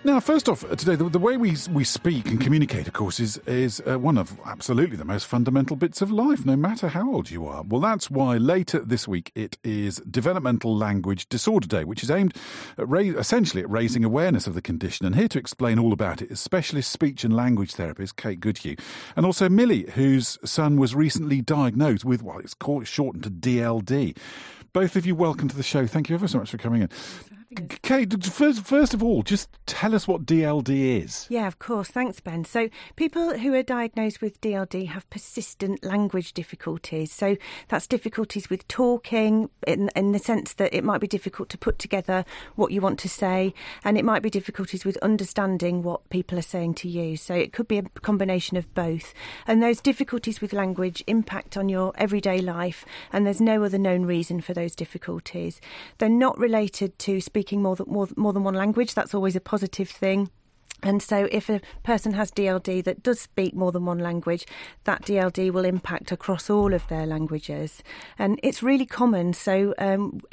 Now, first off, today, the way we speak and communicate, of course, is one of absolutely the most fundamental bits of life, no matter how old you are. Well, that's why later this week it is Developmental Language Disorder Day, which is aimed at essentially at raising awareness of the condition. And here to explain all about it is specialist speech and language therapist Kate Goodhue, and also Millie, whose son was recently diagnosed with, well, it's called shortened to DLD. Both of you, welcome to the show. Thank you ever so much for coming in. Kate, first of all, just tell us what DLD is. Yeah, of course. Thanks, Ben. So people who are diagnosed with DLD have persistent language difficulties. So that's difficulties with talking in the sense that it might be difficult to put together what you want to say, and it might be difficulties with understanding what people are saying to you. So it could be a combination of both. And those difficulties with language impact on your everyday life, and there's no other known reason for those difficulties. They're not related to speaking more than one language. That's always a positive thing. And so if a person has DLD that does speak more than one language, that DLD will impact across all of their languages. And it's really common. So around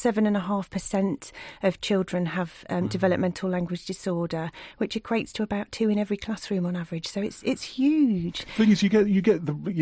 7.5% of children have developmental language disorder, which equates to about 2 in every classroom on average. So it's huge. The thing is, you get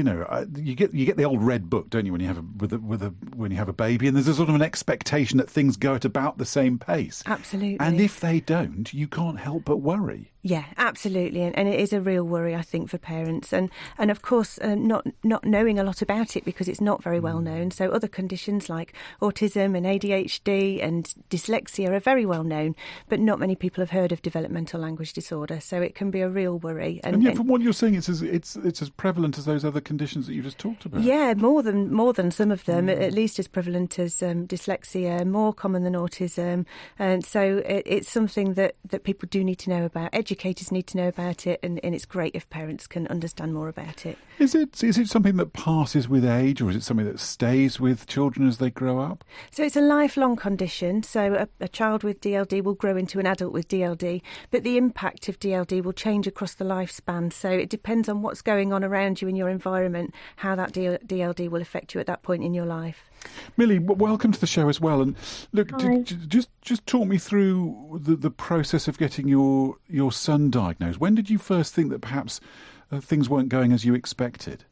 the old red book, don't you, when you have a baby, and there's a sort of an expectation that things go at about the same pace. Absolutely. And if they don't, you can't help but worry. Yeah, absolutely, and it is a real worry, I think, for parents, and of course not knowing a lot about it because it's not very well known. So other conditions like autism and ADHD and dyslexia are very well known, but not many people have heard of developmental language disorder. So it can be a real worry. And yet, from what you're saying, it's as prevalent as those other conditions that you just talked about. Yeah, more than some of them, at least as prevalent as dyslexia, more common than autism, and so it's something that people do need to know about. Educators need to know about it, and it's great if parents can understand more about it. Is it something that passes with age, or is it something that stays with children as they grow up? So it's a lifelong condition. So a child with DLD will grow into an adult with DLD, but the impact of DLD will change across the lifespan. So it depends on what's going on around you in your environment, how that DLD will affect you at that point in your life. Millie, welcome to the show as well. And look, just talk me through the process of getting your son diagnosed. When did you first think that perhaps things weren't going as you expected?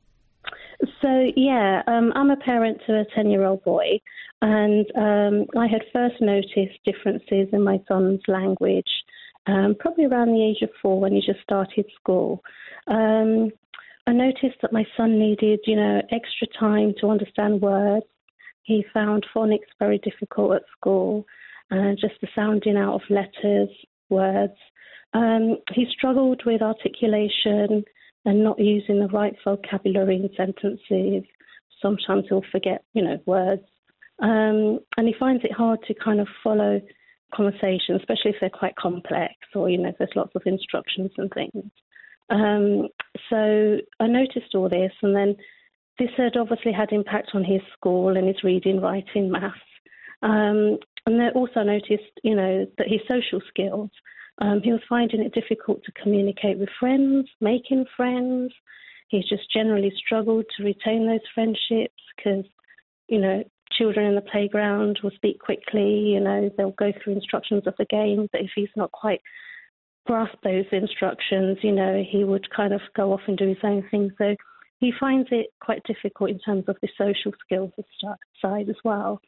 So, I'm a parent to a 10-year-old boy, and I had first noticed differences in my son's language probably around the age of 4 when he just started school. I noticed that my son needed, extra time to understand words. He found phonics very difficult at school, just the sounding out of letters, words. He struggled with articulation and not using the right vocabulary in sentences. Sometimes he'll forget, words. And he finds it hard to kind of follow conversations, especially if they're quite complex or, there's lots of instructions and things. So I noticed all this, and then this had obviously had impact on his school and his reading, writing, maths. And I also noticed, that his social skills, he was finding it difficult to communicate with friends, making friends. He just generally struggled to retain those friendships because, children in the playground will speak quickly, they'll go through instructions of the game, but if he's not quite grasp those instructions, he would kind of go off and do his own thing. So he finds it quite difficult in terms of the social skills side as well.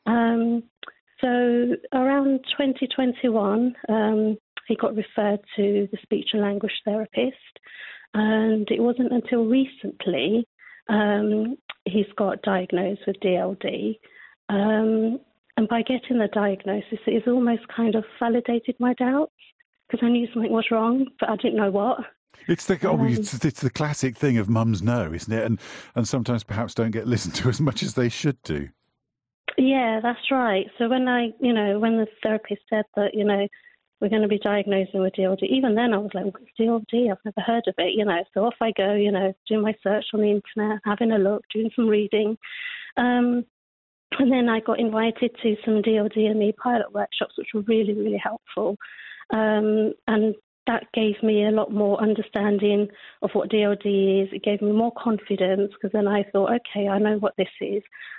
So around 2021, he got referred to the speech and language therapist, and it wasn't until recently he's got diagnosed with DLD. And by getting the diagnosis, it's almost kind of validated my doubts, because I knew something was wrong, but I didn't know what. It's the classic thing of mums know, isn't it? And sometimes perhaps don't get listened to as much as they should do. Yeah, that's right. So when when the therapist said that, we're going to be diagnosing with DLD, even then I was like, what's DLD? I've never heard of it, So off I go, doing my search on the internet, having a look, doing some reading. And then I got invited to some DLD and me pilot workshops, which were really, really helpful. And that gave me a lot more understanding of what DLD is. It gave me more confidence, because then I thought, okay, I know what this is.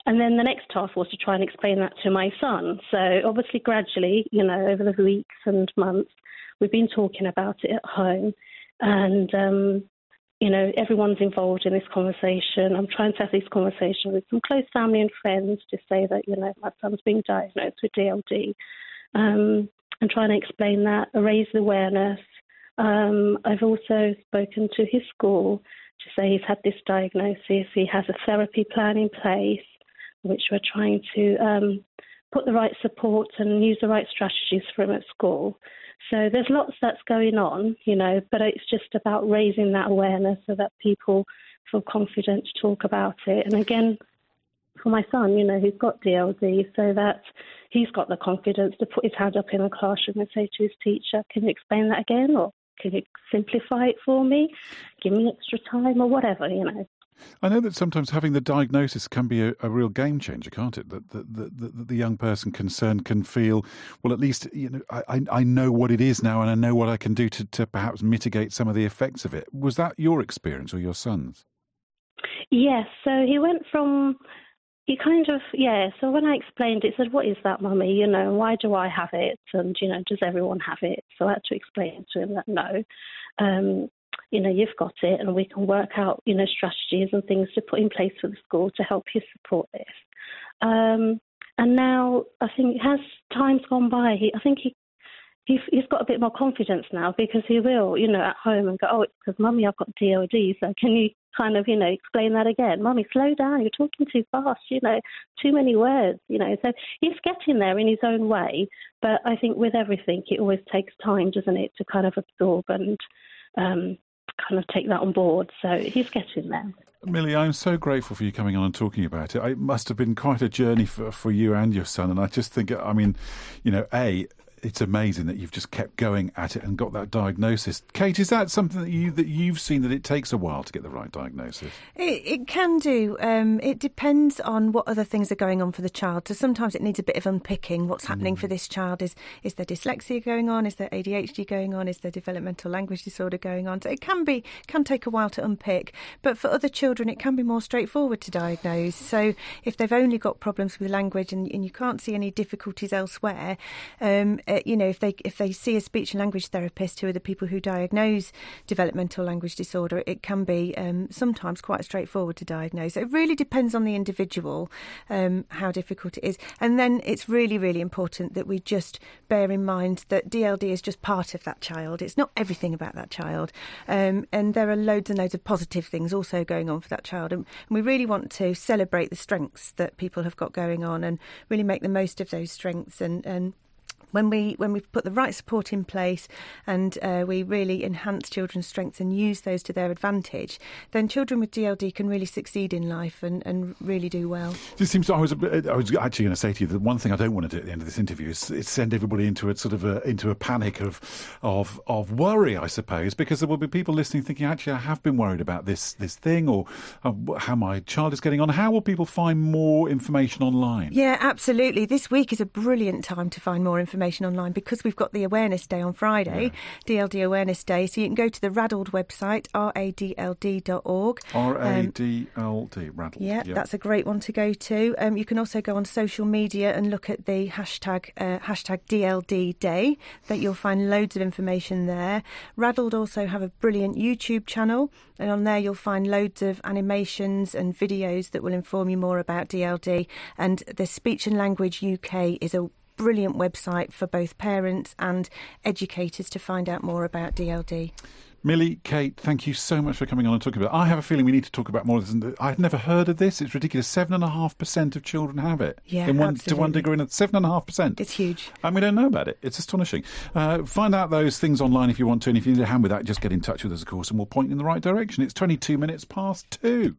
And then the next task was to try and explain that to my son. So obviously gradually, over the weeks and months, we've been talking about it at home. And, everyone's involved in this conversation. I'm trying to have this conversation with some close family and friends to say that, my son's being diagnosed with DLD. And trying to explain that, raise the awareness. I've also spoken to his school to say he's had this diagnosis. He has a therapy plan in place, which we're trying to put the right support and use the right strategies for him at school. So there's lots that's going on, but it's just about raising that awareness so that people feel confident to talk about it. And again, for my son, who's got DLD, so that he's got the confidence to put his hand up in the classroom and say to his teacher, can you explain that again? Or can you simplify it for me? Give me extra time or whatever, I know that sometimes having the diagnosis can be a real game changer, can't it? That the young person concerned can feel, well, at least I know what it is now, and I know what I can do to perhaps mitigate some of the effects of it. Was that your experience or your son's? Yes. So he went from So when I explained it, he said, "What is that, Mummy? Why do I have it? And does everyone have it?" So I had to explain to him that no. You've got it, and we can work out, strategies and things to put in place for the school to help you support this. And now I think as time's gone by, I think he's got a bit more confidence now, because he will, at home and go, "Oh, it's because Mummy, I've got DLD, so can you kind of, explain that again? Mummy, slow down, you're talking too fast, too many words, So he's getting there in his own way, but I think with everything, it always takes time, doesn't it, to kind of absorb and kind of take that on board. So he's getting there. Millie, I'm so grateful for you coming on and talking about it. It must have been quite a journey for you and your son. And I just think, it's amazing that you've just kept going at it and got that diagnosis. Kate, is that something that you've seen, that it takes a while to get the right diagnosis? It can do. It depends on what other things are going on for the child. So sometimes it needs a bit of unpicking. What's happening for this child? Is there dyslexia going on? Is there ADHD going on? Is there developmental language disorder going on? So it can take a while to unpick. But for other children, it can be more straightforward to diagnose. So if they've only got problems with language and you can't see any difficulties elsewhere, if they see a speech and language therapist, who are the people who diagnose developmental language disorder, it can be sometimes quite straightforward to diagnose. It really depends on the individual, how difficult it is. And then it's really, really important that we just bear in mind that DLD is just part of that child. It's not everything about that child. And there are loads and loads of positive things also going on for that child. And we really want to celebrate the strengths that people have got going on and really make the most of those strengths. And when we put the right support in place and we really enhance children's strengths and use those to their advantage, then children with DLD can really succeed in life and really do well. It seems I was actually going to say to you that one thing I don't want to do at the end of this interview is send everybody into a panic of worry, I suppose, because there will be people listening thinking, actually, I have been worried about this thing, or how my child is getting on. How will people find more information online? Yeah, absolutely. This week is a brilliant time to find more information online, because we've got the Awareness Day on Friday, DLD Awareness Day. So you can go to the Raddled website, radld.org. RADLD, Raddled. Yeah, that's a great one to go to. You can also go on social media and look at the hashtag DLD Day. That you'll find loads of information there. Raddled also have a brilliant YouTube channel, and on there you'll find loads of animations and videos that will inform you more about DLD. And the Speech and Language UK is a brilliant website for both parents and educators to find out more about DLD. Millie, Kate, thank you so much for coming on and talking about it. I have a feeling we need to talk about more of this. I've never heard of this. It's ridiculous. 7.5% of children have it. Yeah, to one degree. 7.5%. It's huge. And we don't know about it. It's astonishing. Find out those things online if you want to, and if you need a hand with that, just get in touch with us, of course, and we'll point you in the right direction. It's 22 minutes past 2.